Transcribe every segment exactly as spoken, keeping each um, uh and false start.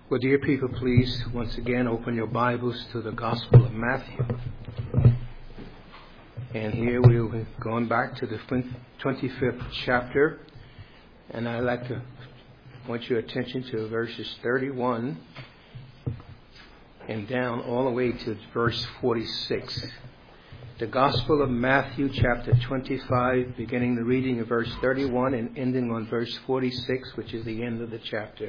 Well, dear people, please once again open your Bibles to the Gospel of Matthew. And here we'll be going back to the twenty-fifth chapter. And I'd like to want your attention to verses thirty-one and down all the way to verse forty-six. The Gospel of Matthew, chapter twenty-five, beginning the reading of verse thirty-one and ending on verse forty-six, which is the end of the chapter.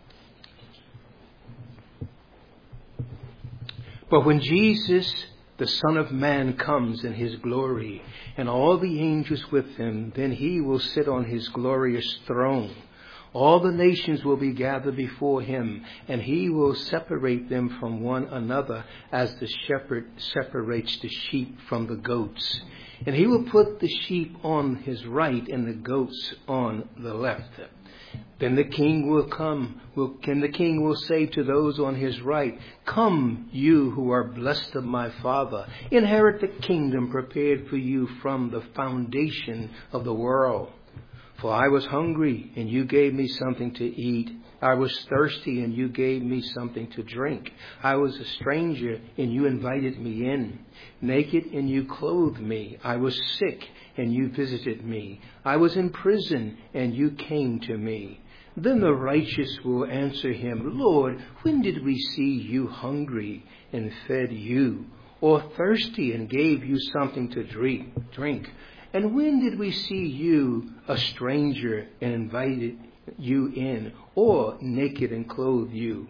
But when Jesus, the Son of Man, comes in his glory, and all the angels with him, then he will sit on his glorious throne. All the nations will be gathered before him, and he will separate them from one another as the shepherd separates the sheep from the goats. And he will put the sheep on his right and the goats on the left. Then the king will come, will, and the king will say to those on his right, "Come, you who are blessed of my Father, inherit the kingdom prepared for you from the foundation of the world. For I was hungry, and you gave me something to eat. I was thirsty, and you gave me something to drink. I was a stranger, and you invited me in. Naked, and you clothed me. I was sick, and you visited me. I was in prison, and you came to me." Then the righteous will answer him, "Lord, when did we see you hungry and fed you, or thirsty and gave you something to drink? drink? And when did we see you a stranger and invited you in, or naked and clothed you?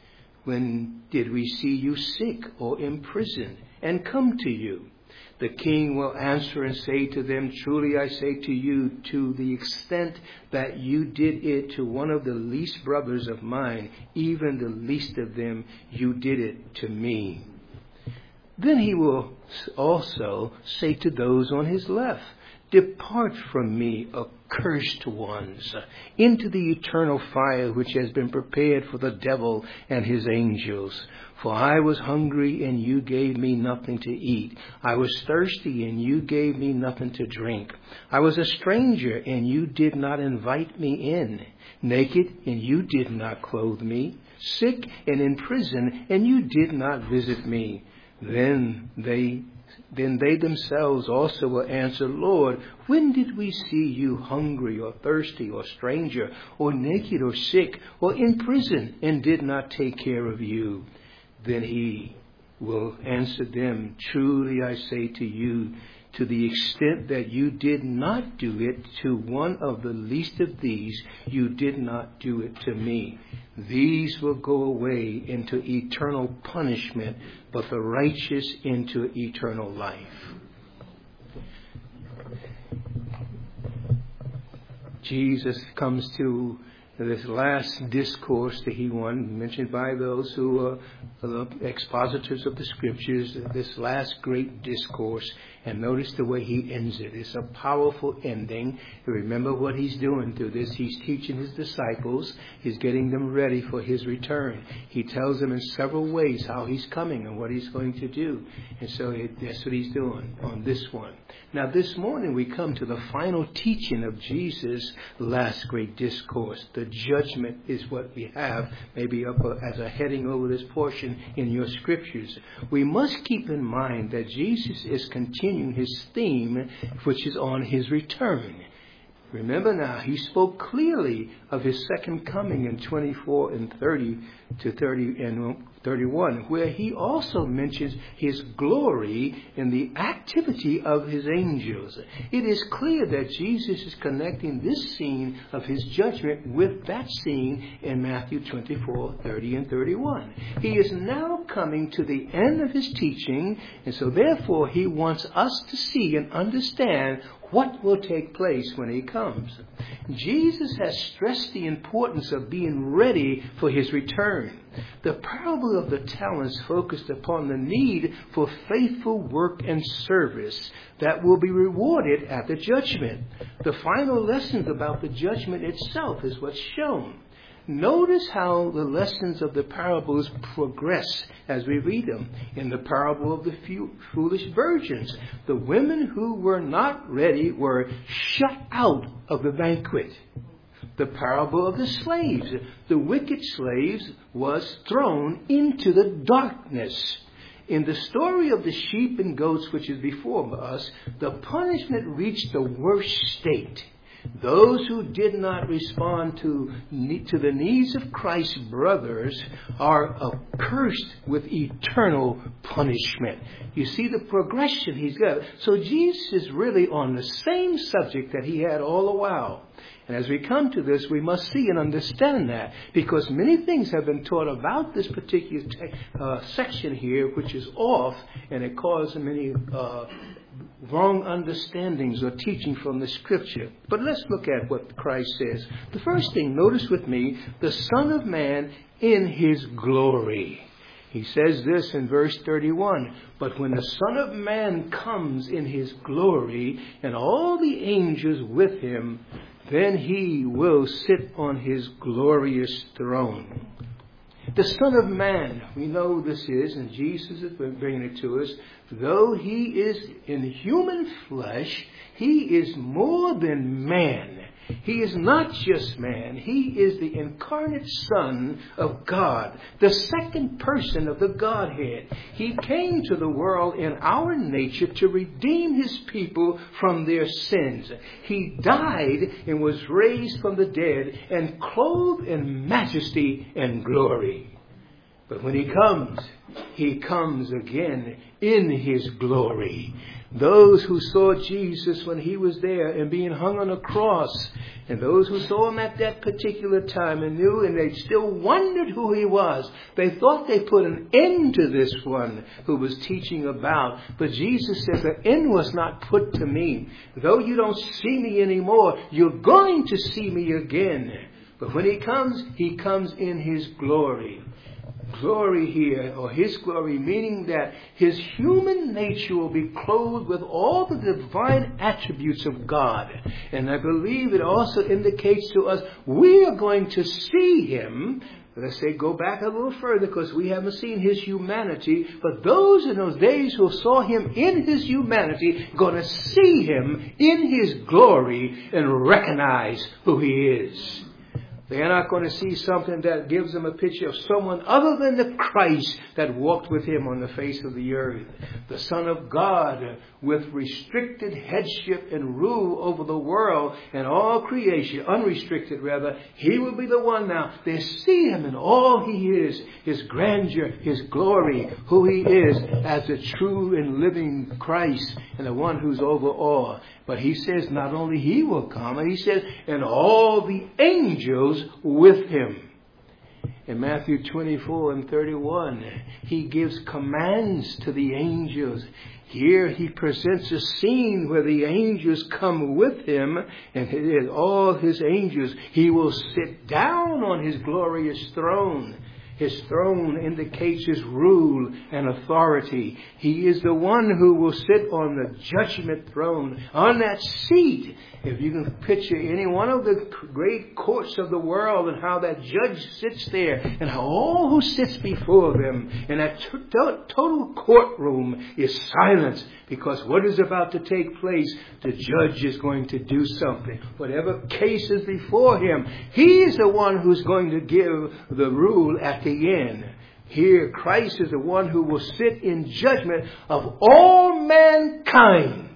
When did we see you sick or in prison and come to you?" The king will answer and say to them, "Truly I say to you, to the extent that you did it to one of the least brothers of mine, even the least of them, you did it to me." Then he will also say to those on his left, "Depart from me, accursed ones, into the eternal fire which has been prepared for the devil and his angels. For I was hungry, and you gave me nothing to eat. I was thirsty, and you gave me nothing to drink. I was a stranger, and you did not invite me in. Naked, and you did not clothe me. Sick and in prison, and you did not visit me." Then they Then they themselves also will answer, "Lord, when did we see you hungry or thirsty or stranger or naked or sick or in prison and did not take care of you?" Then he will answer them, "Truly I say to you, to the extent that you did not do it to one of the least of these, you did not do it to me. These will go away into eternal punishment, but the righteous into eternal life." Jesus comes to this last discourse that he won, mentioned by those who are the expositors of the scriptures, this last great discourse. And notice the way he ends it. It's a powerful ending. Remember what he's doing through this. He's teaching his disciples. He's getting them ready for his return. He tells them in several ways how he's coming and what he's going to do. And so it, that's what he's doing on this one. Now this morning we come to the final teaching of Jesus' last great discourse. The judgment is what we have maybe up as a heading over this portion in your scriptures. We must keep in mind that Jesus is continuing his theme, which is on his return. Remember now, he spoke clearly of his second coming in twenty-four and thirty to thirty and thirty-one, where he also mentions his glory in the activity of his angels. It is clear that Jesus is connecting this scene of his judgment with that scene in Matthew twenty-four, thirty, and thirty-one. He is now coming to the end of his teaching, and so therefore he wants us to see and understand what will take place when he comes. Jesus has stressed the importance of being ready for his return. The parable of the talents focused upon the need for faithful work and service that will be rewarded at the judgment. The final lessons about the judgment itself is what's shown. Notice how the lessons of the parables progress as we read them. In the parable of the few foolish virgins, the women who were not ready were shut out of the banquet. the parable of the slaves. The wicked slaves was thrown into the darkness. In the story of the sheep and goats, which is before us, the punishment reached the worst state. Those who did not respond to, to the needs of Christ's brothers are accursed with eternal punishment. You see the progression he's got. So Jesus is really on the same subject that he had all the while. And as we come to this, we must see and understand that, because many things have been taught about this particular te- uh, section here, which is off, and it causes many uh, wrong understandings or teaching from the Scripture. But let's look at what Christ says. The first thing, notice with me, the Son of Man in his glory. He says this in verse thirty-one, but when the Son of Man comes in his glory and all the angels with him, then he will sit on his glorious throne. The Son of Man, we know this is, and Jesus is bringing it to us, though he is in human flesh, he is more than man. He is not just man. He is the incarnate Son of God, the second person of the Godhead. He came to the world in our nature to redeem his people from their sins. He died and was raised from the dead and clothed in majesty and glory. But when he comes, he comes again in his glory. Those who saw Jesus when he was there and being hung on a cross, and those who saw him at that particular time and knew, and they still wondered who he was. They thought they put an end to this one who was teaching about. But Jesus says the end was not put to me. Though you don't see me anymore, you're going to see me again. But when he comes, he comes in his glory. Glory here, or his glory, meaning that his human nature will be clothed with all the divine attributes of God. And I believe it also indicates to us we are going to see him. Let's say go back a little further, because we haven't seen his humanity. But those in those days who saw him in his humanity are going to see him in his glory and recognize who he is. They are not going to see something that gives them a picture of someone other than the Christ that walked with him on the face of the earth. The Son of God with restricted headship and rule over the world and all creation, unrestricted rather. He will be the one now. They see him in all he is, his grandeur, his glory, who he is as the true and living Christ and the one who's over all. But he says not only he will come, and he says, and all the angels with him. In Matthew twenty-four and thirty-one, he gives commands to the angels. Here he presents a scene where the angels come with him, and all his angels, he will sit down on his glorious throne. His throne indicates his rule and authority. He is the one who will sit on the judgment throne. On that seat, if you can picture any one of the great courts of the world and how that judge sits there and how all who sits before them in that t- t- total courtroom is silence, because what is about to take place, the judge is going to do something. Whatever case is before him, he is the one who's going to give the rule at the end. Here, Christ is the one who will sit in judgment of all mankind,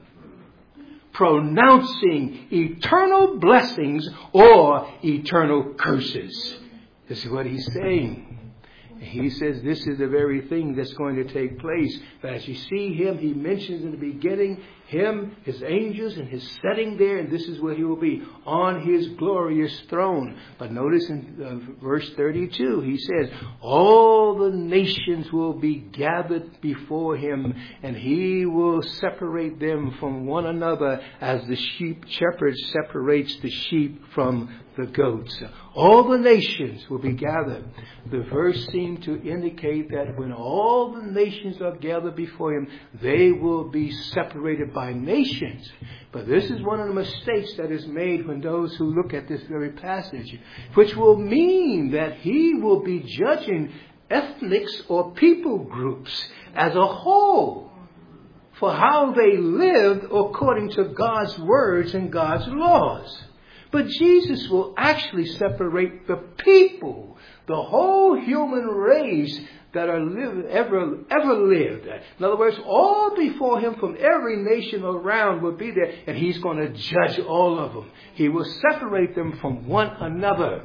pronouncing eternal blessings or eternal curses. This is what he's saying. He says this is the very thing that's going to take place. But as you see him, he mentions in the beginning him, his angels, and his setting there, and this is where he will be, on his glorious throne. But notice in uh, verse thirty-two, he says, all the nations will be gathered before him, and he will separate them from one another as the sheep shepherd separates the sheep from the goats. All the nations will be gathered. The verse seems to indicate that when all the nations are gathered before him, they will be separated by nations. But this is one of the mistakes that is made when those who look at this very passage, which will mean that he will be judging ethnics or people groups as a whole for how they lived according to God's words and God's laws. But Jesus will actually separate the people, the whole human race that are live, ever, ever lived. In other words, all before him from every nation around will be there, and he's going to judge all of them. He will separate them from one another,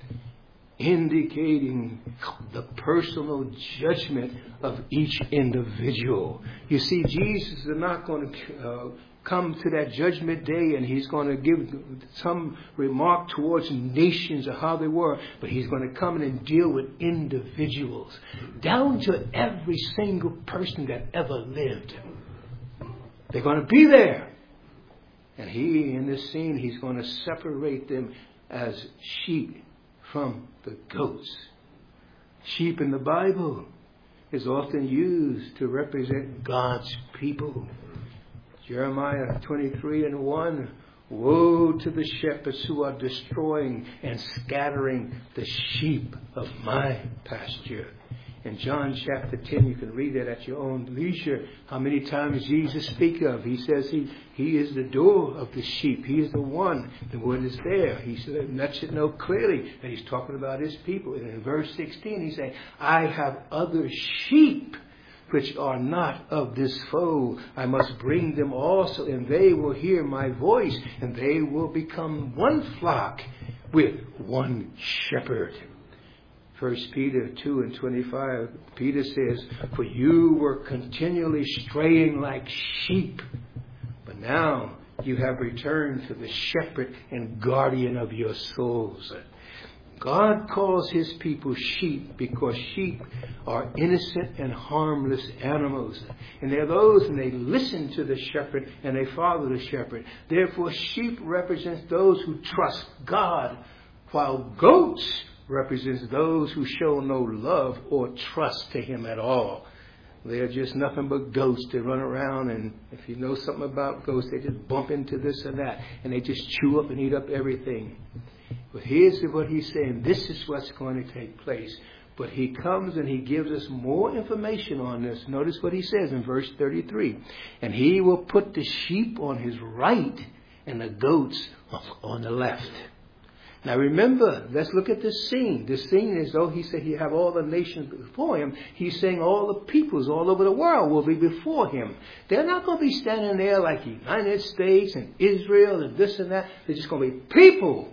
indicating the personal judgment of each individual. You see, Jesus is not going to uh, come to that judgment day and he's going to give some remark towards nations of how they were, but he's going to come in and deal with individuals, down to every single person that ever lived. They're going to be there. And he, in this scene, he's going to separate them as sheep from the goats. Sheep in the Bible is often used to represent God's people. Jeremiah twenty-three and one, woe to the shepherds who are destroying and scattering the sheep of my pasture. In John chapter ten, you can read that at your own leisure, how many times Jesus speaks of. He says he, he is the door of the sheep. He is the one. The word is there. He lets it know clearly that he's talking about his people. And in verse sixteen, he says, I have other sheep which are not of this fold. I must bring them also, and they will hear my voice, and they will become one flock with one shepherd. First Peter two and twenty-five, Peter says, for you were continually straying like sheep, but now you have returned to the shepherd and guardian of your souls. God calls his people sheep because sheep are innocent and harmless animals. And they're those, and they listen to the shepherd and they follow the shepherd. Therefore, sheep represents those who trust God, while goats represents those who show no love or trust to him at all. They're just nothing but ghosts. They run around, and if you know something about ghosts, they just bump into this and that, and they just chew up and eat up everything. But here's what he's saying. This is what's going to take place. But he comes and he gives us more information on this. Notice what he says in verse thirty-three. And he will put the sheep on his right and the goats on the left. Now remember, let's look at this scene. This scene is, though he said he have all the nations before him, he's saying all the peoples all over the world will be before him. They're not going to be standing there like the United States and Israel and this and that. They're just going to be people.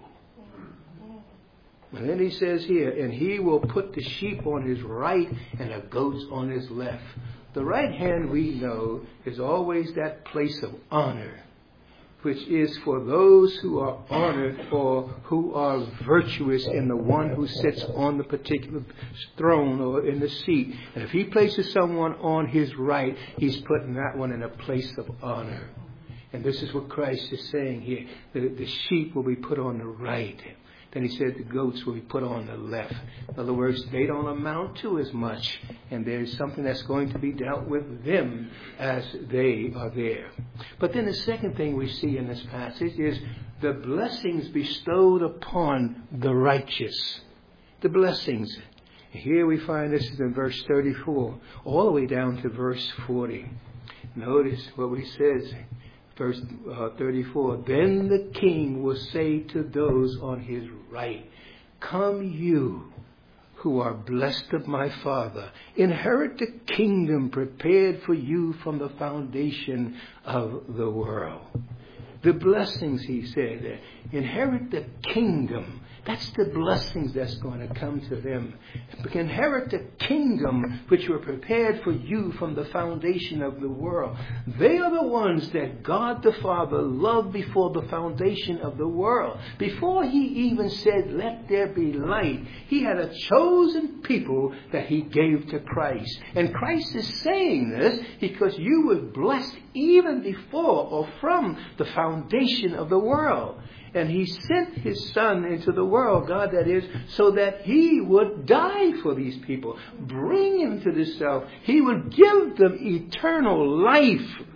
And then he says here, and he will put the sheep on his right and the goats on his left. The right hand, we know, is always that place of honor, which is for those who are honored or who are virtuous in the one who sits on the particular throne or in the seat. And if he places someone on his right, he's putting that one in a place of honor. And this is what Christ is saying here. The, the sheep will be put on the right. Then he said the goats will be put on the left. In other words, they don't amount to as much. And there's something that's going to be dealt with them as they are there. But then the second thing we see in this passage is the blessings bestowed upon the righteous. The blessings. Here we find this is in verse thirty-four, all the way down to verse forty. Notice what he says. Verse uh, thirty-four, then the king will say to those on his right, come you who are blessed of my Father, inherit the kingdom prepared for you from the foundation of the world. The blessings, he said, inherit the kingdom. That's the blessings that's going to come to them. Inherit the kingdom which were prepared for you from the foundation of the world. They are the ones that God the Father loved before the foundation of the world. Before he even said, let there be light, he had a chosen people that he gave to Christ. And Christ is saying this because you were blessed even before or from the foundation of the world. And he sent his son into the world, God that is, so that he would die for these people. Bring him to this self. He would give them eternal life.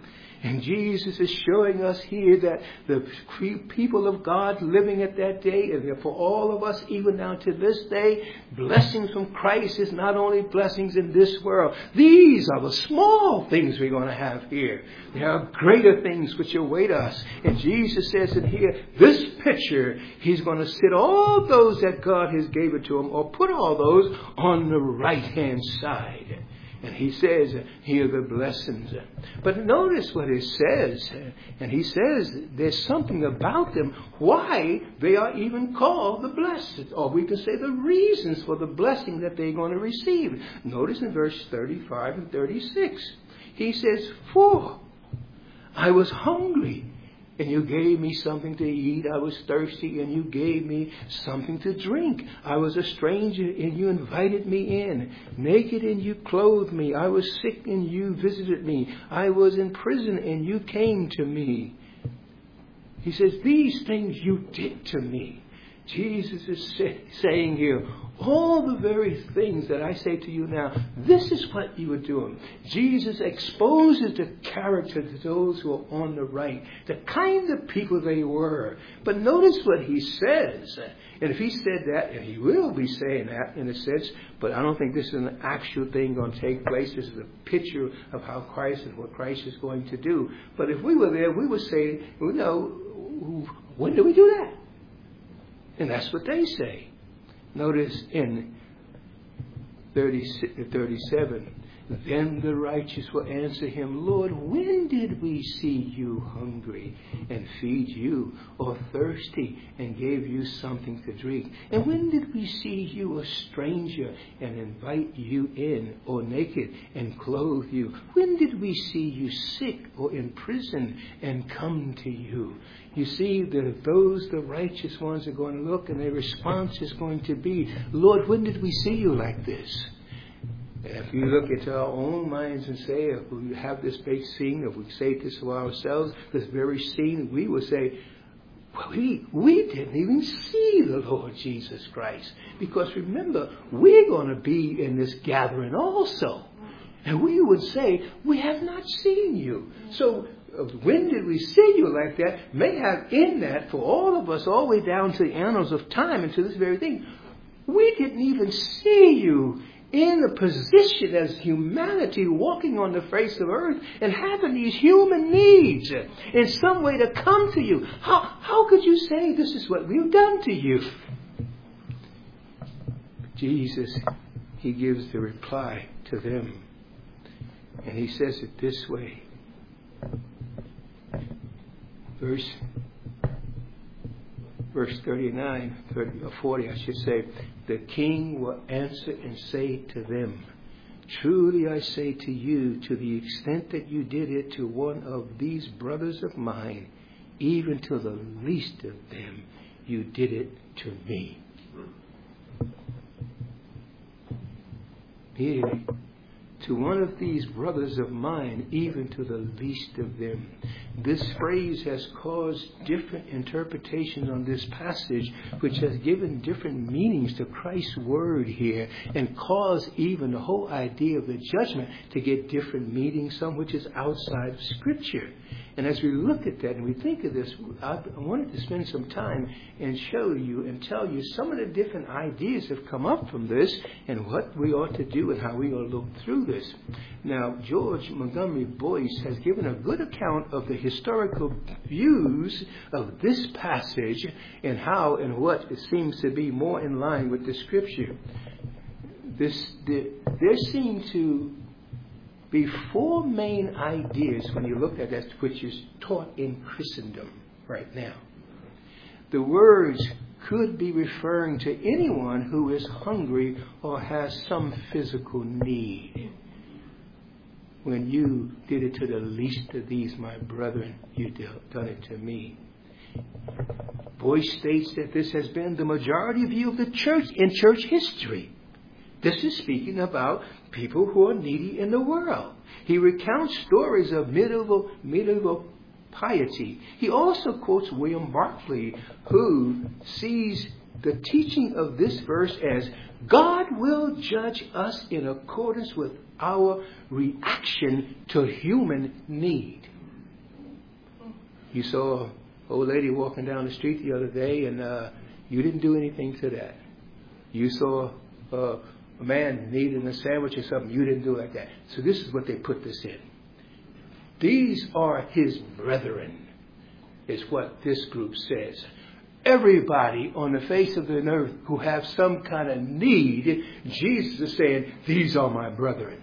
And Jesus is showing us here that the people of God living at that day, and for all of us even now to this day, blessings from Christ is not only blessings in this world. These are the small things we're going to have here. There are greater things which await us. And Jesus says in here, this picture, He's going to sit all those that God has gave it to Him, or put all those on the right-hand side. And He says, here are the blessings. But notice what it says. And He says there's something about them, why they are even called the blessed. Or we can say the reasons for the blessing that they're going to receive. Notice in verse thirty-five and thirty-six. He says, for I was hungry, and you gave me something to eat. I was thirsty, and you gave me something to drink. I was a stranger, and you invited me in. Naked, and you clothed me. I was sick, and you visited me. I was in prison, and you came to me. He says, these things you did to me. Jesus is say, saying here, all the very things that I say to you now, this is what you were doing. Jesus exposes the character to those who are on the right, the kind of people they were. But notice what He says. And if He said that, and He will be saying that in a sense, but I don't think this is an actual thing going to take place. This is a picture of how Christ and what Christ is going to do. But if we were there, we would say, you know, when do we do that? And that's what they say. Notice in thirty, thirty-seven, then the righteous will answer Him, Lord, when did we see you hungry and feed you, or thirsty and gave you something to drink? And when did we see you a stranger and invite you in, or naked and clothe you? When did we see you sick or in prison and come to you? You see that those, the righteous ones, are going to look, and their response is going to be, Lord, when did we see you like this? And if you look into our own minds and say, if we have this big scene, if we say this to ourselves, this very scene, we would say, well, we, we didn't even see the Lord Jesus Christ. Because remember, we're going to be in this gathering also. And we would say, we have not seen you. So, when did we see you like that? May have in that for all of us, all the way down to the annals of time and to this very thing. We didn't even see you in a position as humanity walking on the face of earth and having these human needs in some way to come to you. How, how could you say this is what we've done to you? Jesus, He gives the reply to them. And He says it this way. Verse, verse thirty-nine, thirty, or forty, I should say, the king will answer and say to them, truly I say to you, to the extent that you did it to one of these brothers of mine, even to the least of them, you did it to me. Here, to one of these brothers of mine, even to the least of them. This phrase has caused different interpretations on this passage, which has given different meanings to Christ's word here, and caused even the whole idea of the judgment to get different meanings, some which is outside of Scripture. And as we look at that and we think of this, I wanted to spend some time and show you and tell you some of the different ideas that have come up from this and what we ought to do and how we ought to look through this. Now, George Montgomery Boyce has given a good account of the historical views of this passage and how and what it seems to be more in line with the Scripture. This, the, there seem to be four main ideas when you look at that which is taught in Christendom right now. The words could be referring to anyone who is hungry or has some physical need. When you did it to the least of these, my brethren, you done it to me. Boyce states that this has been the majority view of the church in church history. This is speaking about people who are needy in the world. He recounts stories of medieval, medieval piety. He also quotes William Barclay, who sees the teaching of this verse as God will judge us in accordance with our reaction to human need. You saw an old lady walking down the street the other day, and uh, you didn't do anything to that. You saw uh, a man needing a sandwich or something. You didn't do it like that. So this is what they put this in. These are his brethren, is what this group says. Everybody on the face of the earth who have some kind of need, Jesus is saying, these are my brethren.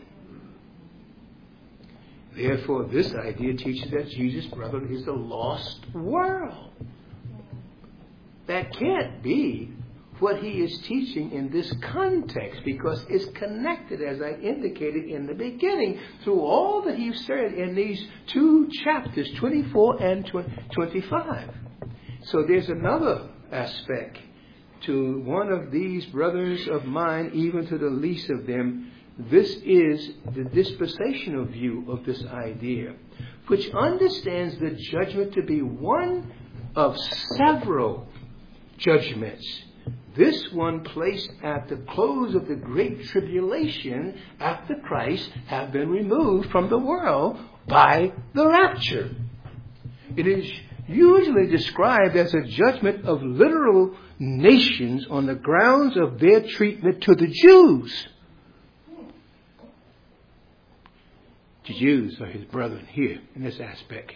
Therefore, this idea teaches that Jesus' brethren is the lost world. That can't be what he is teaching in this context, because it's connected, as I indicated in the beginning, through all that he said in these two chapters, twenty-four and twenty-five. So there's another aspect to one of these brothers of mine, even to the least of them. This is the dispensational view of this idea, which understands the judgment to be one of several judgments. This one placed at the close of the Great Tribulation after Christ have been removed from the world by the rapture. It is usually described as a judgment of literal nations on the grounds of their treatment to the Jews. The Jews are his brethren here in this aspect.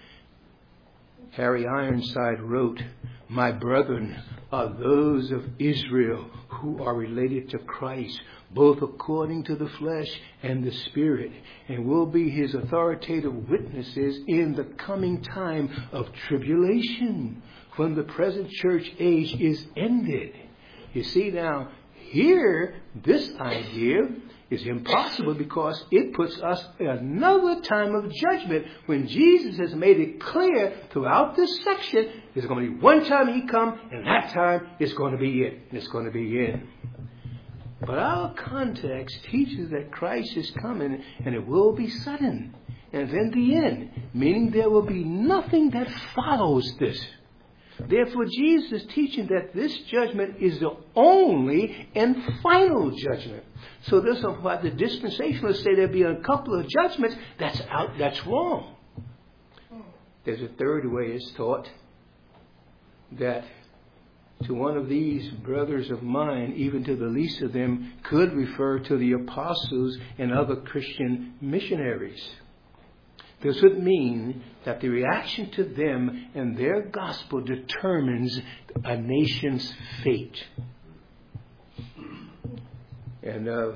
Harry Ironside wrote, "My brethren are those of Israel who are related to Christ, both according to the flesh and the spirit, and will be his authoritative witnesses in the coming time of tribulation, when the present church age is ended." You see now, here, this idea is impossible because it puts us in another time of judgment when Jesus has made it clear throughout this section there's going to be one time he comes, and that time is going to be it. It's going to be in. But our context teaches that Christ is coming and it will be sudden. And then the end, meaning there will be nothing that follows this. Therefore, Jesus is teaching that this judgment is the only and final judgment. So this is why the dispensationalists say there'll be a couple of judgments. That's out. That's wrong. There's a third way it's taught that to one of these brothers of mine, even to the least of them, could refer to the apostles and other Christian missionaries. This would mean that the reaction to them and their gospel determines a nation's fate. And uh,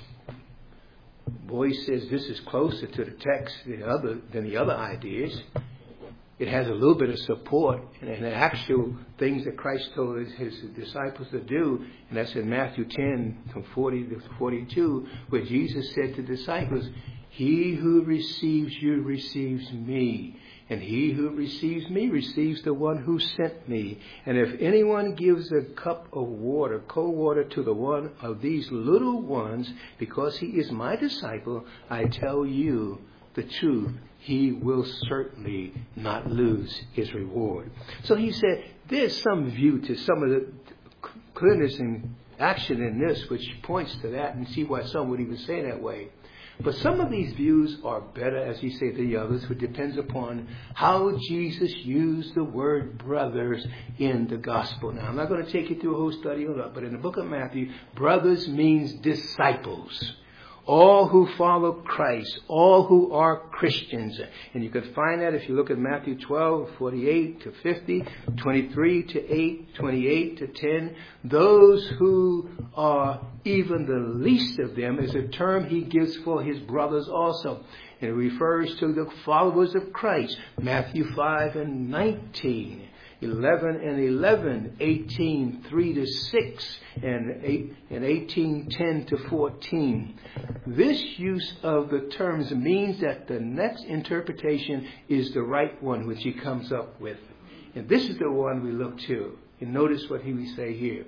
Boyce says this is closer to the text than, other, than the other ideas. It has a little bit of support and, and actual things that Christ told his, his disciples to do. And that's in Matthew ten, from forty to forty-two, where Jesus said to the disciples, "He who receives you receives me, and he who receives me receives the one who sent me. And if anyone gives a cup of water, cold water, to the one of these little ones, because he is my disciple, I tell you the truth, he will certainly not lose his reward." So he said there's some view to some of the clearness and action in this, which points to that, and see why some would even say that way. But some of these views are better, as he said, than the others, which depends upon how Jesus used the word brothers in the gospel. Now, I'm not going to take you through a whole study on that, but in the book of Matthew, brothers means disciples. All who follow Christ, all who are Christians. And you can find that if you look at Matthew twelve, forty-eight to fifty, twenty-three to eight, twenty-eight to ten. Those who are even the least of them is a term he gives for his brothers also. And it refers to the followers of Christ. Matthew five and nineteen. eleven and eleven, eighteen, three to six, and eight, and eighteen, ten to fourteen. This use of the terms means that the next interpretation is the right one which he comes up with. And this is the one we look to. And notice what he would say here.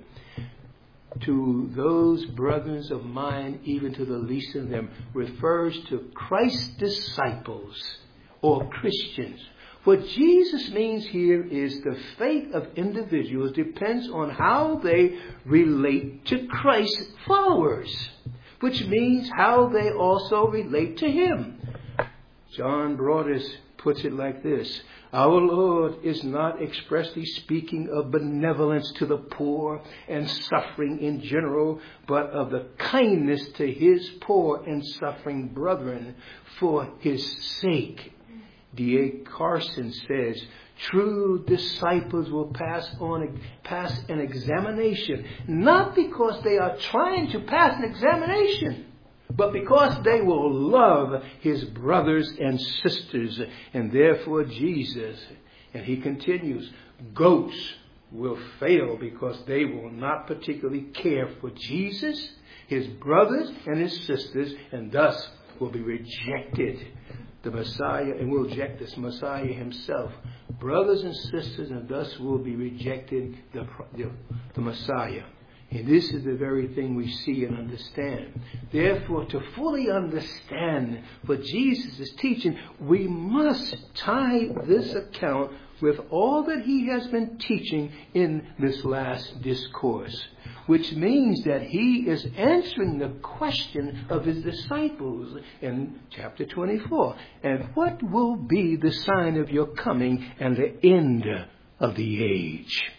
"To those brothers of mine, even to the least of them," refers to Christ's disciples or Christians. What Jesus means here is the fate of individuals depends on how they relate to Christ's followers, which means how they also relate to him. John Broadus puts it like this. Our Lord is not expressly speaking of benevolence to the poor and suffering in general, but of the kindness to his poor and suffering brethren for his sake. D A Carson says, true disciples will pass on pass an examination, not because they are trying to pass an examination, but because they will love his brothers and sisters, and therefore Jesus. And he continues, goats will fail because they will not particularly care for Jesus, his brothers, and his sisters, and thus will be rejected. The Messiah, and will reject this Messiah himself. Brothers and sisters, and thus will be rejected the, the, the Messiah. And this is the very thing we see and understand. Therefore, to fully understand what Jesus is teaching, we must tie this account with all that he has been teaching in this last discourse, which means that he is answering the question of his disciples in chapter twenty-four. And what will be the sign of your coming and the end of the age?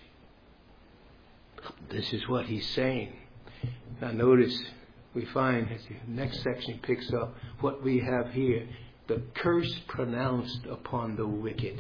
This is what he's saying. Now notice, we find as the next section picks up what we have here. The curse pronounced upon the wicked.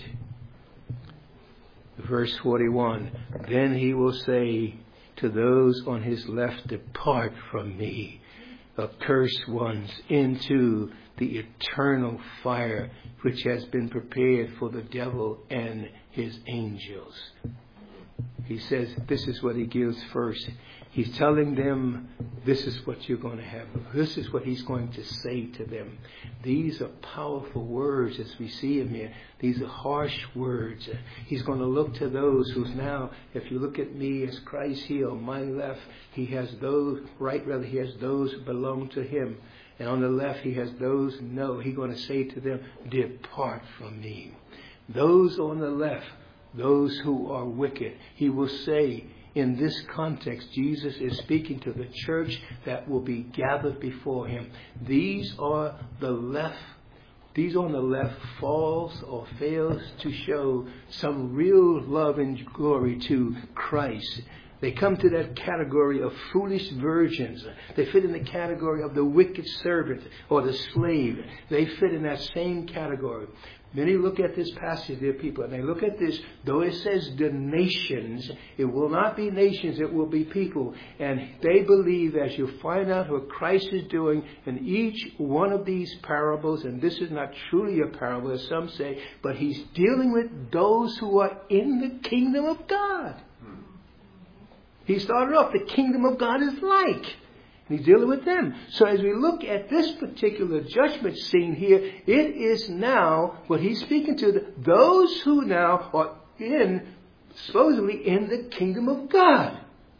Verse forty-one, then he will say to those on his left, depart from me, accursed ones, into the eternal fire which has been prepared for the devil and his angels. He says this is what he gives first. He's telling them this is what you're going to have. This is what he's going to say to them. These are powerful words as we see him here. These are harsh words. He's going to look to those who's now, if you look at me as Christ here on my left, he has those, right rather, he has those who belong to him. And on the left, he has those, no, he's going to say to them, depart from me. Those on the left, those who are wicked, he will say, in this context, Jesus is speaking to the church that will be gathered before him. These are the left, these on the left falls or fails to show some real love and glory to Christ. They come to that category of foolish virgins. They fit in the category of the wicked servant or the slave. They fit in that same category. Many look at this passage, dear people, and they look at this, though it says the nations, it will not be nations, it will be people. And they believe, as you find out what Christ is doing in each one of these parables, and this is not truly a parable, as some say, but he's dealing with those who are in the kingdom of God. He started off, the kingdom of God is like. He's dealing with them. So as we look at this particular judgment scene here, it is now what he's speaking to, those who now are in, supposedly in the kingdom of God.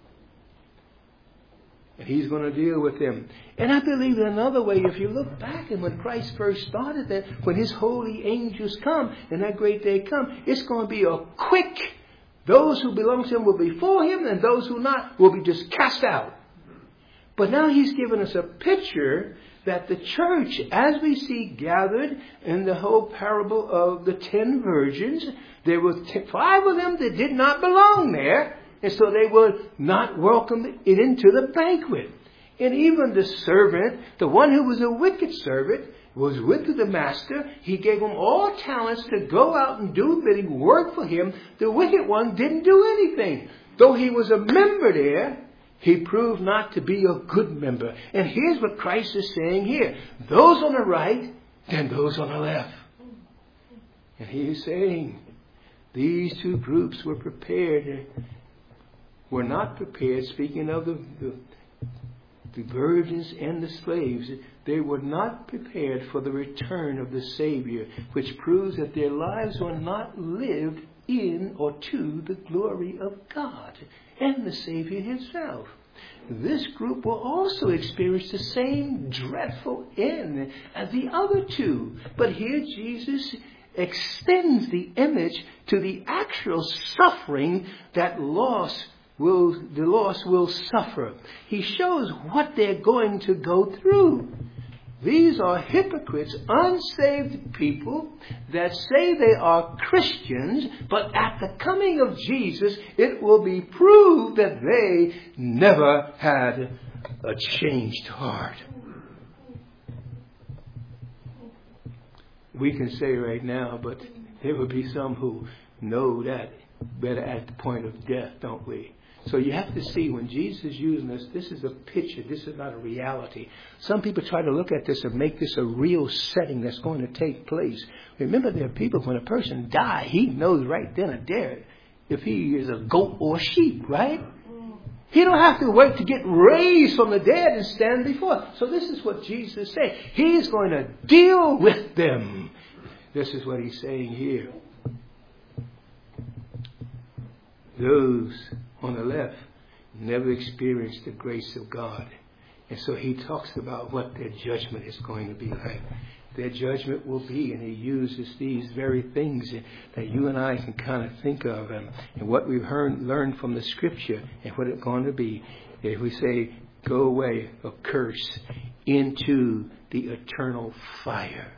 And he's going to deal with them. And I believe in another way, if you look back and when Christ first started that, when his holy angels come and that great day come, it's going to be a quick, those who belong to him will be for him and those who not will be just cast out. But now he's given us a picture that the church, as we see gathered in the whole parable of the ten virgins, there were t- five of them that did not belong there, and so they were not welcomed into the banquet. And even the servant, the one who was a wicked servant, was with the master. He gave him all talents to go out and do bidding, work for him. The wicked one didn't do anything. Though he was a member there, he proved not to be a good member. And here's what Christ is saying here. Those on the right, then those on the left. And he is saying, these two groups were prepared, were not prepared, speaking of the, the, the virgins and the slaves, they were not prepared for the return of the Savior, which proves that their lives were not lived in or to the glory of God and the Savior himself. This group will also experience the same dreadful end as the other two. But here Jesus extends the image to the actual suffering that loss will, the lost will suffer. He shows what they're going to go through. These are hypocrites, unsaved people that say they are Christians, but at the coming of Jesus, it will be proved that they never had a changed heart. We can say right now, but there will be some who know that better at the point of death, don't we? So you have to see when Jesus is using this, this is a picture. This is not a reality. Some people try to look at this and make this a real setting that's going to take place. Remember, there are people, when a person dies, he knows right then and there if he is a goat or a sheep, right? He don't have to wait to get raised from the dead and stand before. So this is what Jesus is saying. He's going to deal with them. This is what he's saying here. Those on the left never experienced the grace of God. And so he talks about what their judgment is going to be like. Their judgment will be, and he uses these very things that you and I can kind of think of, and, and what we've heard, learned from the scripture, and what it's going to be. If we say, go away, a curse, into the eternal fire.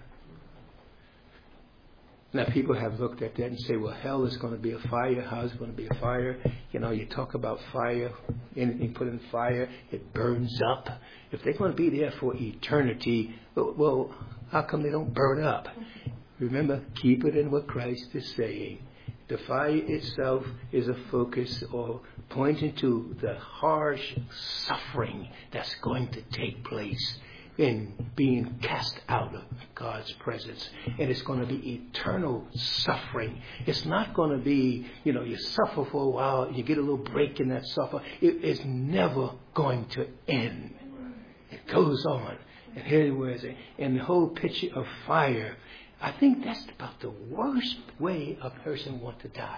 Now, people have looked at that and say, well, hell is going to be a fire. How is it going to be a fire? You know, you talk about fire, anything put in fire, it burns up. If they're going to be there for eternity, well, well how come they don't burn up? Remember, keep it in what Christ is saying. The fire itself is a focus or pointing to the harsh suffering that's going to take place in being cast out of God's presence. And it's going to be eternal suffering. It's not going to be, you know, you suffer for a while, you get a little break in that suffer. It is never going to end. It goes on. And here it is. And the whole picture of fire, I think that's about the worst way a person wants to die.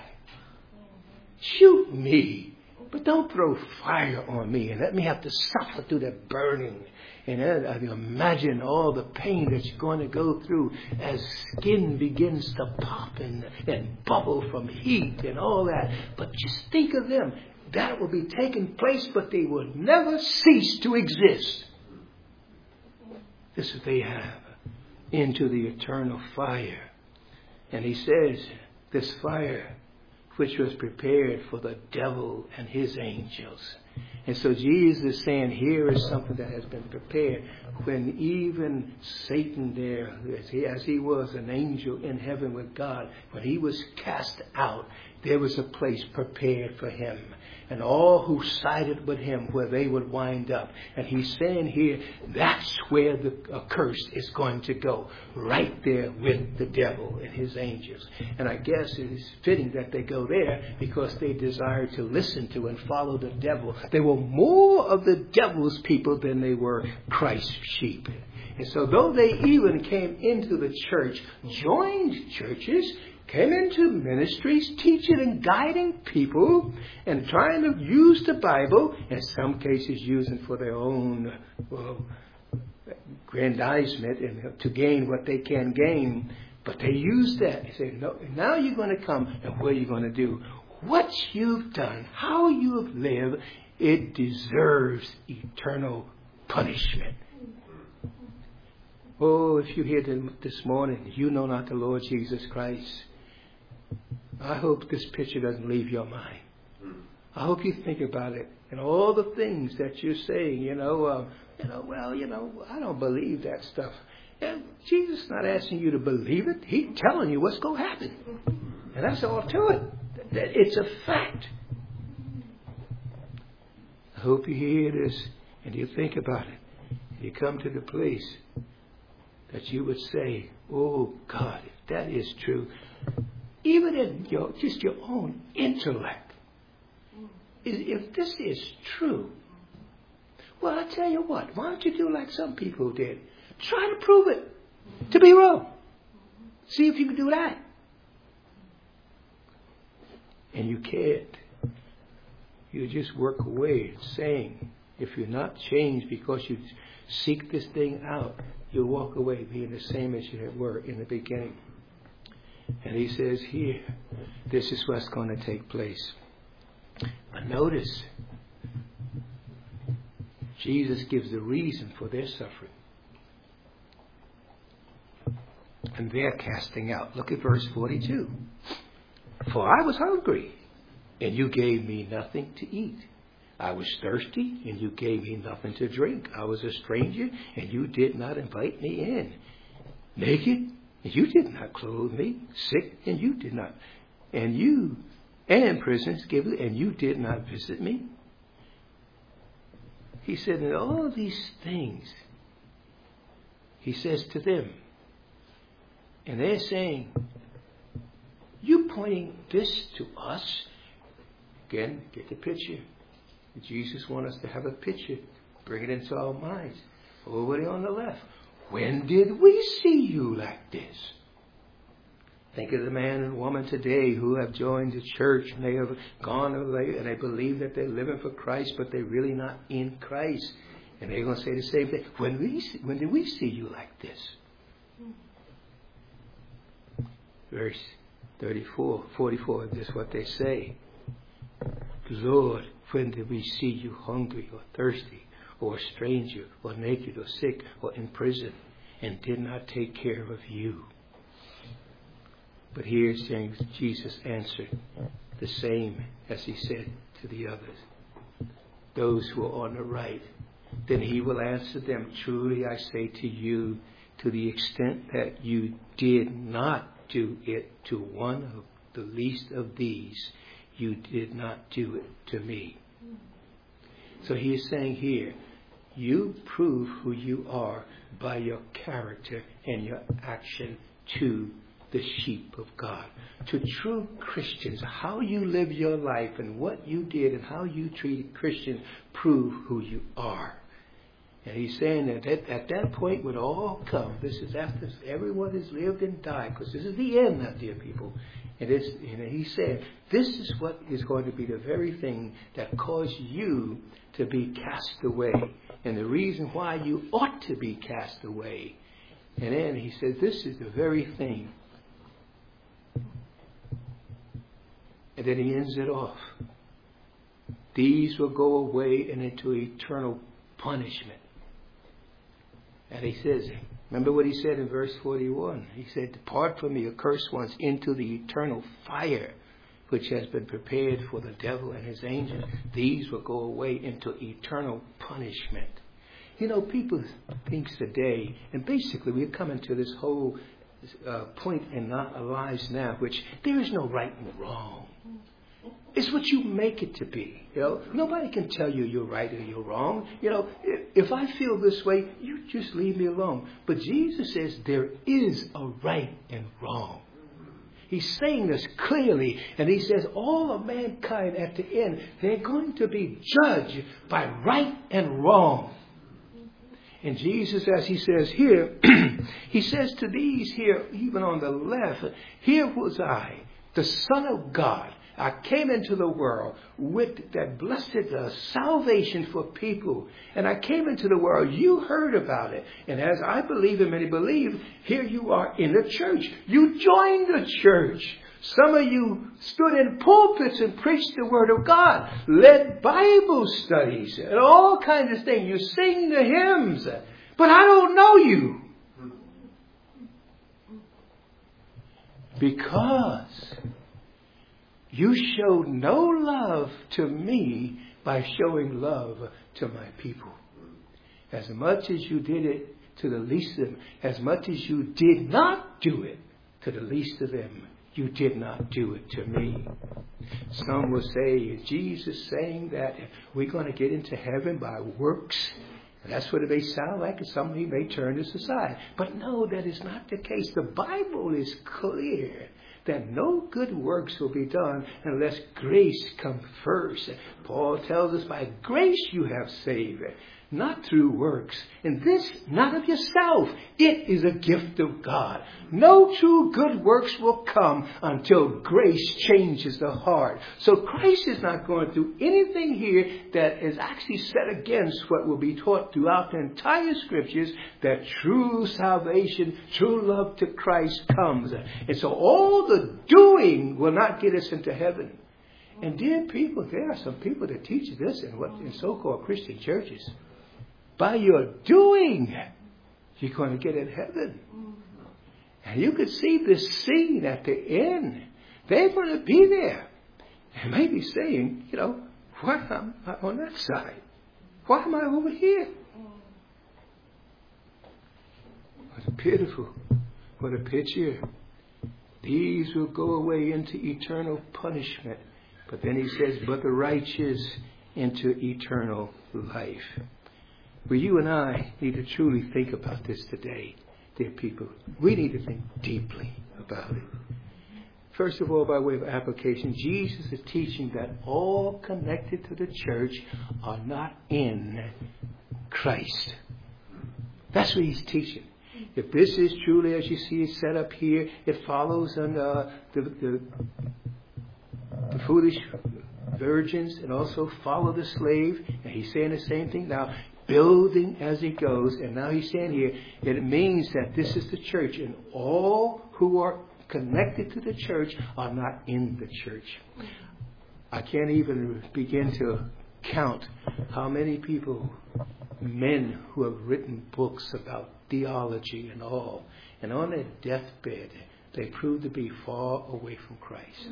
Shoot me, but don't throw fire on me and let me have to suffer through that burning. And then I can imagine all the pain that you're going to go through as skin begins to pop and, and bubble from heat and all that. But just think of them. That will be taking place, but they will never cease to exist. This is what they have. Into the eternal fire. And he says, this fire which was prepared for the devil and his angels. And so Jesus is saying here is something that has been prepared when even Satan there, as he, as he was an angel in heaven with God, when he was cast out, there was a place prepared for him. And all who sided with him, where they would wind up. And he's saying here, that's where the uh, curse is going to go. Right there with the devil and his angels. And I guess it is fitting that they go there because they desire to listen to and follow the devil. They were more of the devil's people than they were Christ's sheep. And so though they even came into the church, joined churches, came into ministries, teaching and guiding people and trying to use the Bible, in some cases using for their own well, aggrandizement and to gain what they can gain. But they use that. They say, no, now you're going to come and what are you going to do? What you've done, how you have lived, it deserves eternal punishment. Oh, if you hear this morning, you know not the Lord Jesus Christ. I hope this picture doesn't leave your mind. I hope you think about it and all the things that you're saying. You know, uh, you know. Well, you know, I don't believe that stuff. And Jesus is not asking you to believe it. He's telling you what's going to happen, and that's all to it. It's a fact. I hope you hear this and you think about it. You come to the place that you would say, "Oh God, if that is true." Even in your, just your own intellect, if this is true, well, I tell you what, why don't you do like some people did? Try to prove it to be wrong. See if you can do that. And you can't. You just work away saying, if you're not changed because you seek this thing out, you'll walk away being the same as you were in the beginning. And he says here, this is what's going to take place. But notice, Jesus gives the reason for their suffering. and they're casting out. Look at verse forty-two. For I was hungry, and you gave me nothing to eat. I was thirsty, and you gave me nothing to drink. I was a stranger, and you did not invite me in. Naked, and you did not clothe me. Sick, and you did not. And you, and in prison, and you did not visit me. He said, in all these things, he says to them, and they're saying, you pointing this to us? Again, get the picture. Jesus wants us to have a picture. Bring it into our minds. Over there on the left. When did we see you like this? Think of the man and woman today who have joined the church and they have gone away and they believe that they're living for Christ, but they're really not in Christ. And they're going to say the same thing. When we see, when did we see you like this? Verse thirty-four, forty-four, this is what they say. Lord, when did we see you hungry or thirsty or a stranger or naked or sick or in prison and did not take care of you? But here James, Jesus answered the same as he said to the others, those who are on the right. Then he will answer them, truly I say to you, to the extent that you did not do it to one of the least of these, you did not do it to me. So he is saying here, you prove who you are by your character and your action to the sheep of God. To true Christians, how you live your life and what you did and how you treated Christians prove who you are. And he's saying that at, at that point when all come, this is after everyone has lived and died, because this is the end now, dear people. And, it's, and he said, this is what is going to be the very thing that caused you to be cast away. And the reason why you ought to be cast away. And then he says, this is the very thing. And then he ends it off. These will go away and into eternal punishment. And he says, remember what he said in verse forty-one. He said, depart from me, accursed ones, into the eternal fire, which has been prepared for the devil and his angels. These will go away into eternal punishment. You know, people think today, and basically we're coming to this whole uh, point in our lives now, which there is no right and wrong. It's what you make it to be. You know, nobody can tell you you're right or you're wrong. You know, if I feel this way, you just leave me alone. But Jesus says there is a right and wrong. He's saying this clearly, and he says all of mankind at the end, they're going to be judged by right and wrong. And Jesus, as he says here, he says to these here, even on the left, here was I, the Son of God. I came into the world with that blessed uh, salvation for people. And I came into the world. You heard about it. And as I believe and many believe, here you are in the church. You joined the church. Some of you stood in pulpits and preached the word of God, led Bible studies and all kinds of things. You sing the hymns. But I don't know you. Because you showed no love to me by showing love to my people. As much as you did it to the least of them, as much as you did not do it to the least of them, you did not do it to me. Some will say, is Jesus saying that we're going to get into heaven by works? And that's what it may sound like, and some may turn this aside. But no, that is not the case. The Bible is clear that no good works will be done unless grace comes first. Paul tells us by grace you have saved, not through works. And this, not of yourself. It is a gift of God. No true good works will come until grace changes the heart. So Christ is not going to do anything here that is actually set against what will be taught throughout the entire scriptures, that true salvation, true love to Christ comes. And so all the doing will not get us into heaven. And dear people, there are some people that teach this in what in so-called Christian churches. By your doing, you're going to get in heaven. And you could see this scene at the end. They're going to be there. And maybe saying, you know, why am I on that side? Why am I over here? What a pitiful, what a picture. These will go away into eternal punishment. But then he says, but the righteous into eternal life. Well, you and I need to truly think about this today, dear people. We need to think deeply about it. First of all, by way of application, Jesus is teaching that all connected to the church are not in Christ. That's what he's teaching. If this is truly, as you see it set up here, it follows on uh, the, the, the foolish virgins and also follow the slave. And he's saying the same thing now, building as he goes. And now he's saying here, it means that this is the church. And all who are connected to the church are not in the church. I can't even begin to count how many people, men who have written books about theology and all, and on their deathbed they prove to be far away from Christ.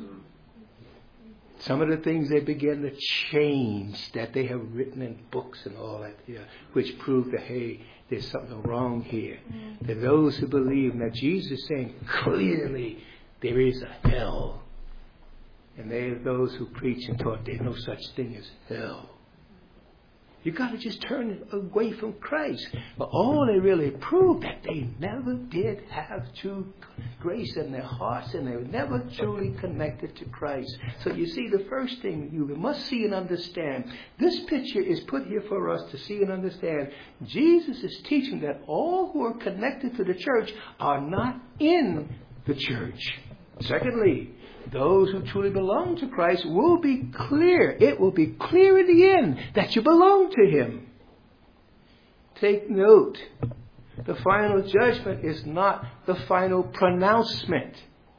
Some of the things they begin to change that they have written in books and all that, yeah, which prove that, hey, there's something wrong here. Mm-hmm. There are those who believe that Jesus is saying clearly there is a hell. And there are those who preach and taught there's no such thing as hell. You've got to just turn away from Christ. But all they really prove that they never did have true grace in their hearts, and they were never truly connected to Christ. So you see, the first thing you must see and understand, this picture is put here for us to see and understand. Jesus is teaching that all who are connected to the church are not in the church. Secondly, those who truly belong to Christ will be clear. It will be clear in the end that you belong to Him. Take note. The final judgment is not the final pronouncement,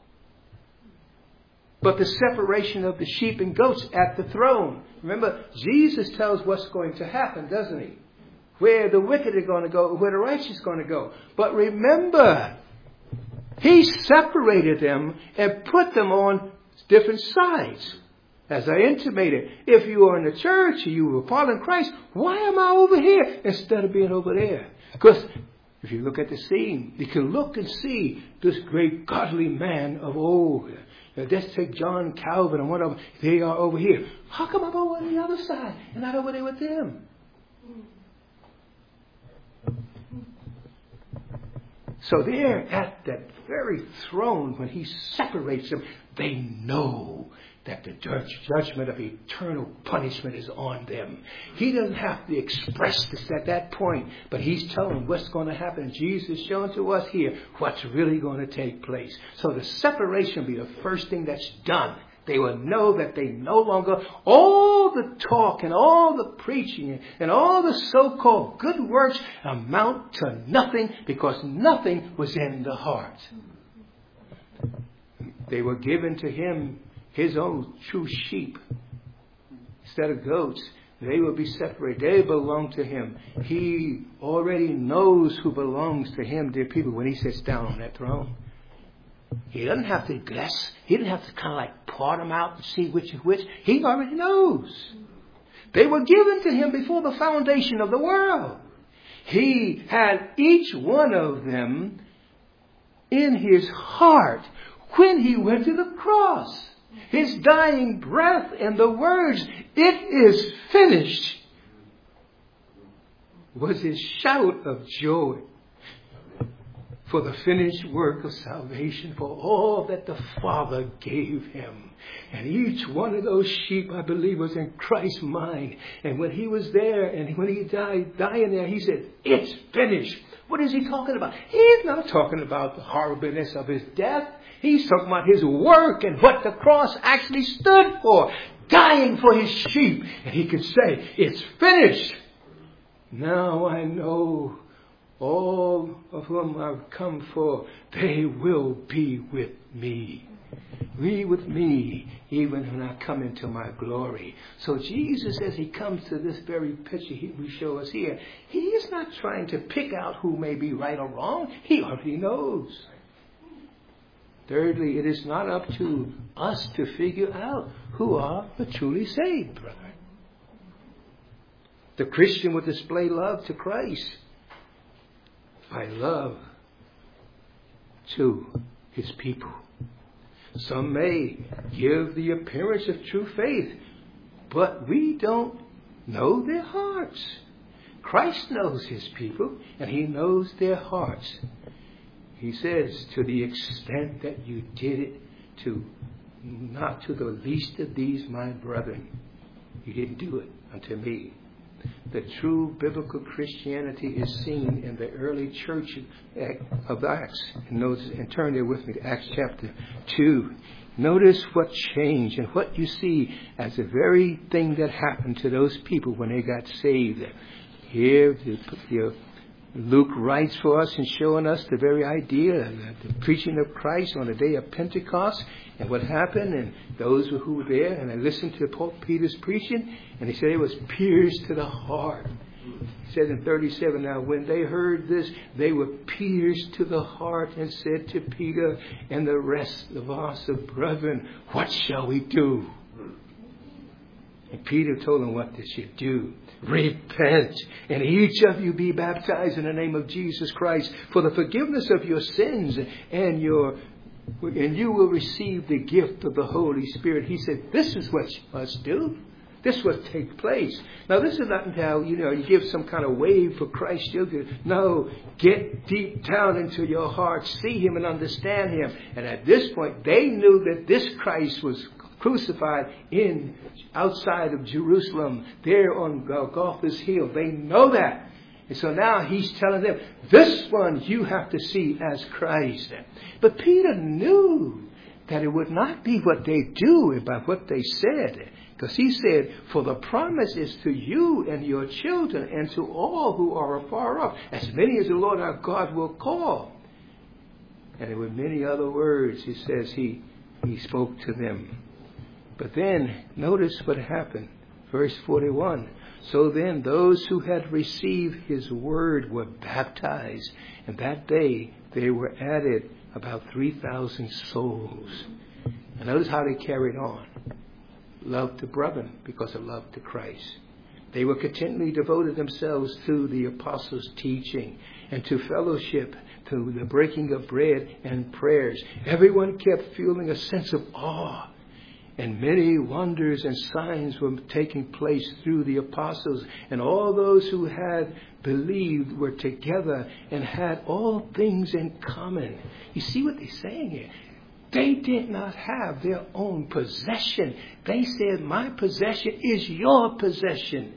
but the separation of the sheep and goats at the throne. Remember, Jesus tells what's going to happen, doesn't He? Where the wicked are going to go, where the righteous are going to go. But remember, He separated them and put them on different sides. As I intimated, if you are in the church and you were following Christ, why am I over here instead of being over there? Because if you look at the scene, you can look and see this great godly man of old. Now, let's take John Calvin and whatever. They are over here. How come I'm over on the other side and not over there with them? So they're at that very throne when He separates them. They know that the judgment of eternal punishment is on them. He doesn't have to express this at that point, but He's telling what's going to happen. Jesus is showing to us here what's really going to take place. So the separation will be the first thing that's done. They will know that they no longer, all the talk and all the preaching and all the so-called good works amount to nothing, because nothing was in the heart. They were given to Him His own true sheep instead of goats. They will be separated. They belong to Him. He already knows who belongs to Him, dear people, when He sits down on that throne. He doesn't have to guess. He didn't have to kind of like part them out and see which is which. He already knows. They were given to Him before the foundation of the world. He had each one of them in His heart when He went to the cross. His dying breath and the words, "It is finished," was His shout of joy for the finished work of salvation, for all that the Father gave Him. And each one of those sheep, I believe, was in Christ's mind. And when He was there and when He died, dying there, He said, "It's finished." What is He talking about? He's not talking about the horribleness of His death. He's talking about His work and what the cross actually stood for. Dying for His sheep. And He could say, "It's finished." Now I know all of whom I've come for, they will be with me. Be with me even when I come into my glory. So Jesus, as He comes to this very picture He will show us here, He is not trying to pick out who may be right or wrong. He already knows. Thirdly, it is not up to us to figure out who are the truly saved, brethren. The Christian will display love to Christ by love to his people. Some may give the appearance of true faith, but we don't know their hearts. Christ knows his people, and he knows their hearts. He says, to the extent that you did it to not to the least of these my brethren, you didn't do it unto me. The true biblical Christianity is seen in the early church of Acts. And, notice, and turn there with me to Acts chapter two. Notice what changed and what you see as the very thing that happened to those people when they got saved. Here, the, the, Luke writes for us and showing us the very idea, the preaching of Christ on the day of Pentecost, and what happened, and those who were there, and they listened to Paul Peter's preaching, and he said it was pierced to the heart. He said in thirty-seven, now when they heard this, they were pierced to the heart and said to Peter and the rest of us, brethren, what shall we do? And Peter told them what they should do. Repent, and each of you be baptized in the name of Jesus Christ for the forgiveness of your sins, and your and you will receive the gift of the Holy Spirit. He said, this is what you must do. This will take place. Now, this is not until, you know, you give some kind of wave for Christ. No, get deep down into your heart, see him and understand him. And at this point, they knew that this Christ was crucified in outside of Jerusalem, there on Golgotha's hill. They know that. And so now he's telling them, this one you have to see as Christ. But Peter knew that it would not be what they do, but what they said. Because he said, for the promise is to you and your children and to all who are afar off, as many as the Lord our God will call. And with many other words, he says he, he spoke to them. But then, notice what happened. Verse forty-one. So then those who had received his word were baptized. And that day they were added about three thousand souls. And notice how they carried on. Love to brethren because of love to Christ. They were continually devoted themselves to the apostles' teaching and to fellowship, to the breaking of bread and prayers. Everyone kept feeling a sense of awe. And many wonders and signs were taking place through the apostles. And all those who had believed were together and had all things in common. You see what they're saying here? They did not have their own possession. They said, my possession is your possession.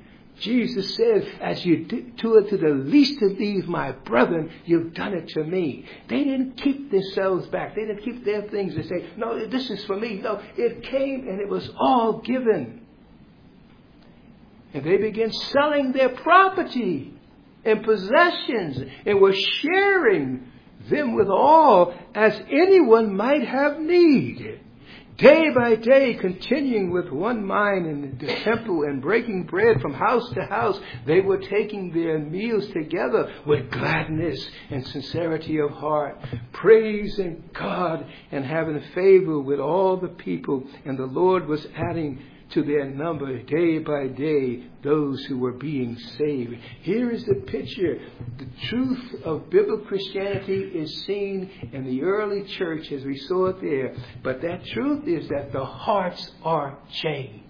Jesus said, as you do it to the least of these, my brethren, you've done it to me. They didn't keep themselves back. They didn't keep their things and say, no, this is for me. No, it came and it was all given. And they began selling their property and possessions and were sharing them with all as anyone might have need. Day by day, continuing with one mind in the temple and breaking bread from house to house, they were taking their meals together with gladness and sincerity of heart, praising God and having favor with all the people. And the Lord was adding to their number day by day those who were being saved. Here is the picture. The truth of biblical Christianity is seen in the early church as we saw it there. But that truth is that the hearts are changed.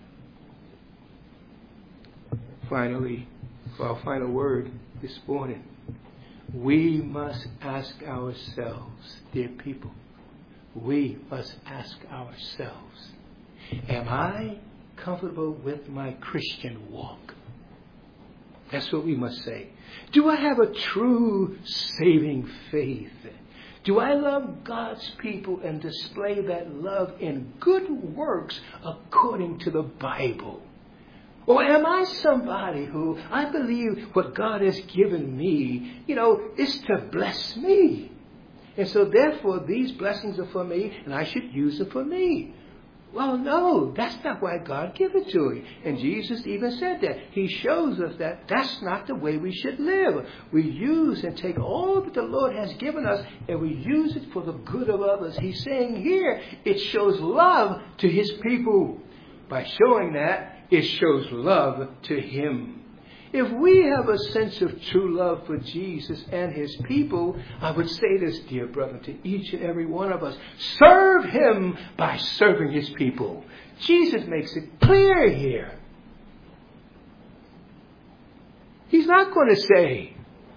Finally, for our final word this morning, we must ask ourselves, dear people, we must ask ourselves, am I comfortable with my Christian walk? That's what we must say. Do I have a true saving faith? Do I love God's people and display that love in good works according to the Bible? Or am I somebody who I believe what God has given me, you know, is to bless me? And so therefore these blessings are for me and I should use them for me. Well, no, that's not why God gave it to you. And Jesus even said that. He shows us that that's not the way we should live. We use and take all that the Lord has given us and we use it for the good of others. He's saying here, it shows love to His people. By showing that, it shows love to Him. If we have a sense of true love for Jesus and His people, I would say this, dear brother, to each and every one of us. Serve Him by serving His people. Jesus makes it clear here. He's not going to say,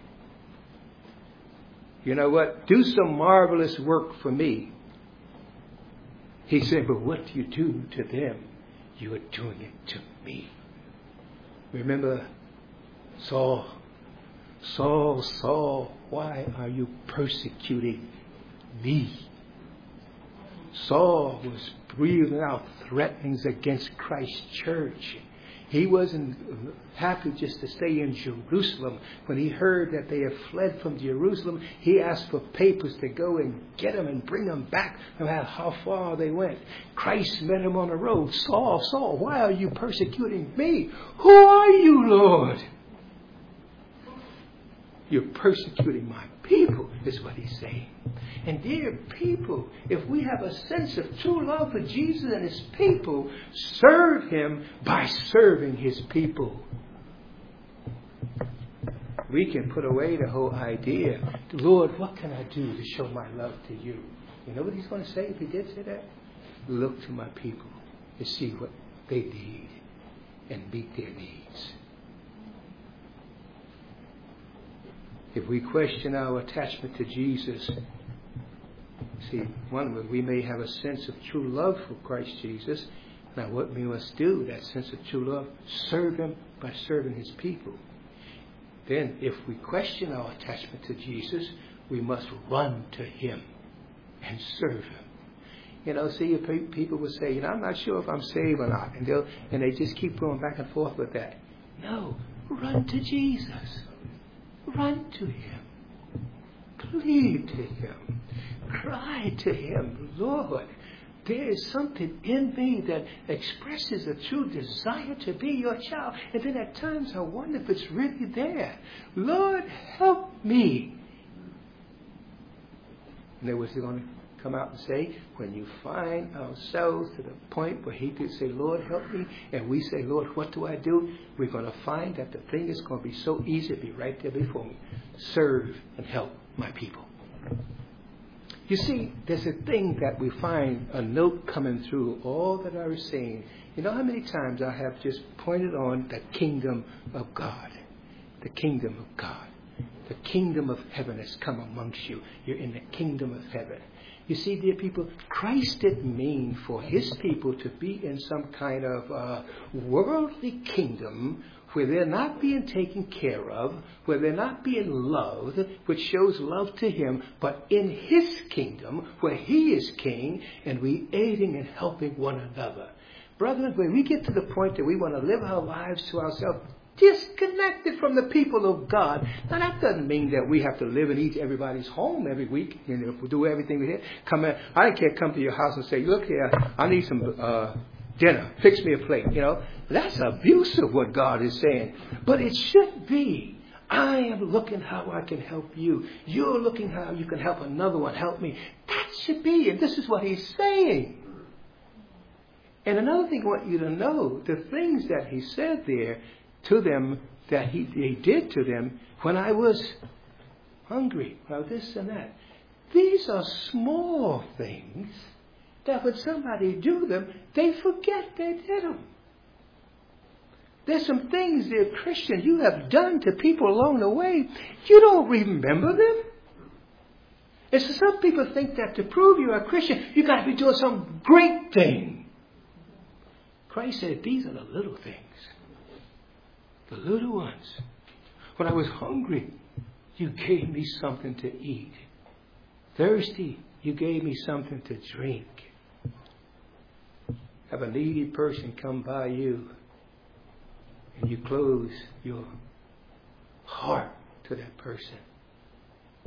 you know what, do some marvelous work for me. He said, but what you do to them, you are doing it to me. Remember Saul, Saul, Saul, why are you persecuting me? Saul was breathing out threatenings against Christ's church. He wasn't happy just to stay in Jerusalem. When he heard that they had fled from Jerusalem, he asked for papers to go and get them and bring them back, no matter how far they went. Christ met him on the road. Saul, Saul, why are you persecuting me? Who are you, Lord? You're persecuting my people, is what he's saying. And dear people, if we have a sense of true love for Jesus and His people, serve Him by serving His people. We can put away the whole idea, Lord, what can I do to show my love to you? You know what He's going to say if He did say that? Look to my people to see what they need and meet their needs. If we question our attachment to Jesus, see, one way we may have a sense of true love for Christ Jesus. Now what we must do, that sense of true love, serve Him by serving His people. Then if we question our attachment to Jesus, we must run to Him and serve Him. You know, see, people will say, you know, I'm not sure if I'm saved or not. And, they'll, and they just keep going back and forth with that. No, run to Jesus. Run to Him. Plead to Him. Cry to Him. Lord, there is something in me that expresses a true desire to be your child. And then at times I wonder if it's really there. Lord, help me. And then what's He going to come out and say? When you find ourselves to the point where He could say, Lord, help me, and we say, Lord, what do I do? We're going to find that the thing is going to be so easy to be right there before me. Serve and help my people. You see, there's a thing that we find, a note coming through all that I was saying. You know how many times I have just pointed on the kingdom of God. The kingdom of God. The kingdom of heaven has come amongst you. You're in the kingdom of heaven. You see, dear people, Christ didn't mean for His people to be in some kind of uh, worldly kingdom where they're not being taken care of, where they're not being loved, which shows love to Him, but in His kingdom where He is king and we aiding and helping one another. Brethren, when we get to the point that we want to live our lives to ourselves, disconnected from the people of God. Now that doesn't mean that we have to live and eat everybody's home every week. You know, if we do everything we did, come in. I can't come to your house and say, look here, I need some uh, dinner. Fix me a plate. You know, that's abuse of what God is saying. But it should be. I am looking how I can help you. You're looking how you can help another one help me. That should be. And this is what He's saying. And another thing I want you to know, the things that He said there to them, that he, he did to them when I was hungry, well, this and that. These are small things that when somebody do them, they forget they did them. There's some things, dear Christian, you have done to people along the way. You don't remember them. And so some people think that to prove you're a Christian, you've got to be doing some great thing. Christ said, these are the little things. The little ones. When I was hungry, you gave me something to eat. Thirsty, you gave me something to drink. Have a needy person come by you and you close your heart to that person.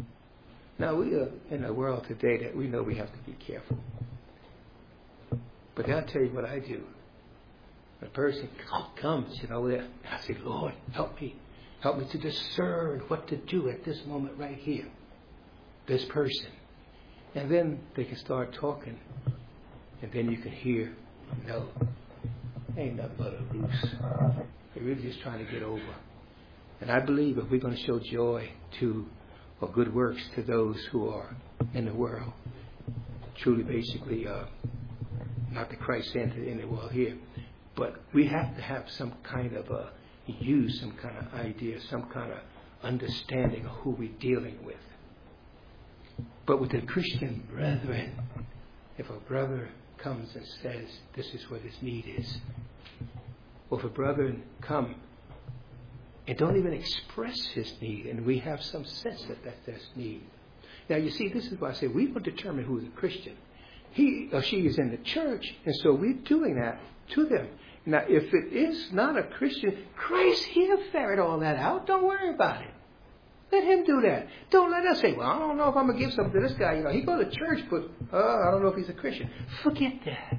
Now we are in a world today that we know we have to be careful. But then I'll tell you what I do. When a person comes, you know, I say, Lord, help me. Help me to discern what to do at this moment right here. This person. And then they can start talking. And then you can hear, no, ain't nothing but a ruse. They're really just trying to get over. And I believe if we're going to show joy to, or good works to those who are in the world, truly basically, uh, not the Christ-centered in the world here, but we have to have some kind of a, use some kind of idea, some kind of understanding of who we're dealing with. But with the Christian brethren, if a brother comes and says, this is what his need is, or if a brother come and don't even express his need, and we have some sense that that's his need. Now, you see, this is why I say we will determine who is a Christian. He or she is in the church, and so we're doing that to them. Now, if it is not a Christian, Christ, he'll ferret all that out. Don't worry about it. Let him do that. Don't let us say, well, I don't know if I'm going to give something to this guy. You know, he go to church, but uh, I don't know if he's a Christian. Forget that.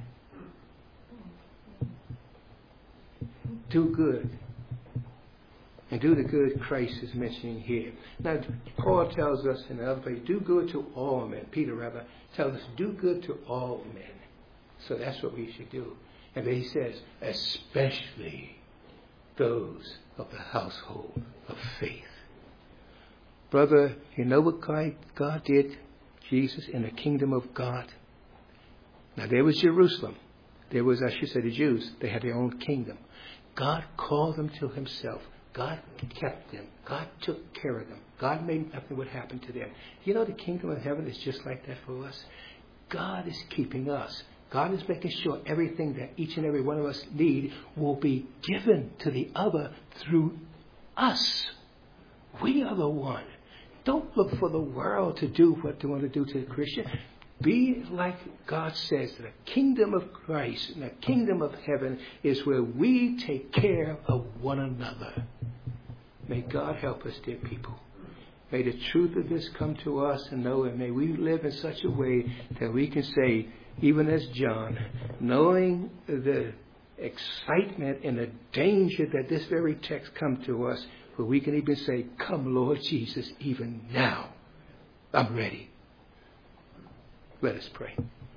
Do good. And do the good Christ is mentioning here. Now, Paul tells us in another place, do good to all men. Peter, rather, tells us, do good to all men. So that's what we should do. And then he says, especially those of the household of faith. Brother, you know what God did, Jesus, in the kingdom of God? Now, there was Jerusalem. There was, I should say, the Jews. They had their own kingdom. God called them to himself. God kept them. God took care of them. God made nothing would happen to them. You know, the kingdom of heaven is just like that for us. God is keeping us. God is making sure everything that each and every one of us need will be given to the other through us. We are the one. Don't look for the world to do what they want to do to the Christian. Be like God says, the kingdom of Christ and the kingdom of heaven is where we take care of one another. May God help us, dear people. May the truth of this come to us and know it. May we live in such a way that we can say, even as John, knowing the excitement and the danger that this very text come to us, where we can even say, come, Lord Jesus, even now. I'm ready. Let us pray.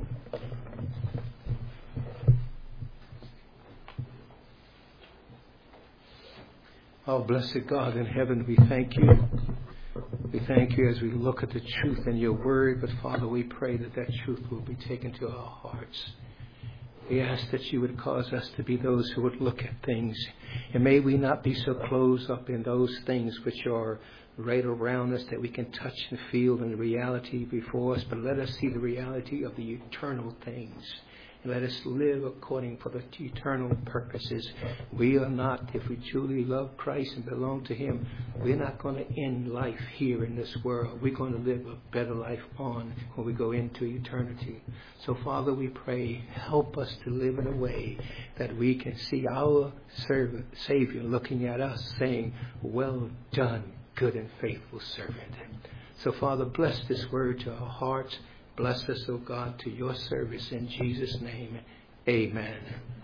Oh, blessed God in heaven, we thank you. We thank you as we look at the truth in your word. But Father, we pray that that truth will be taken to our hearts. We ask that you would cause us to be those who would look at things. And may we not be so closed up in those things which are right around us that we can touch and feel in the reality before us. But let us see the reality of the eternal things. And let us live according for the eternal purposes. We are not, if we truly love Christ and belong to him, we're not going to end life here in this world. We're going to live a better life on when we go into eternity. So, Father, we pray, help us to live in a way that we can see our servant, Savior looking at us saying, well done, good and faithful servant. So, Father, bless this word to our hearts. Bless us, O God, to your service in Jesus' name. Amen.